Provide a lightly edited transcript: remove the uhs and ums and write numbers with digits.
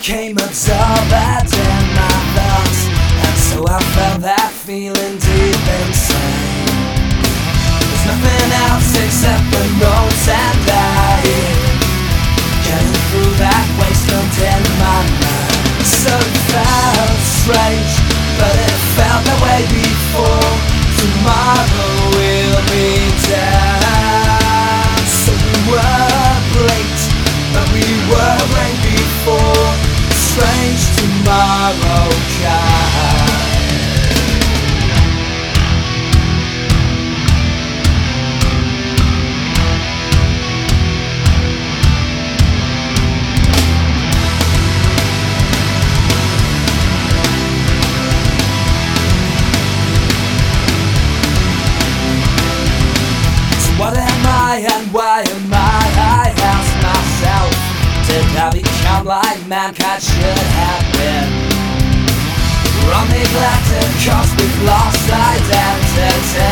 became absorbed in my thoughts, and so I felt that feeling deep inside. There's nothing else except the notes and I getting through that wasteland in my mind. So it felt strange, but it felt that way before. Tomorrow will be dead. So we were late, but we were right before. Strange tomorrow kind. What am I and why am I ask myself. Did I become like mankind should have been? We're neglected cause we've lost identity.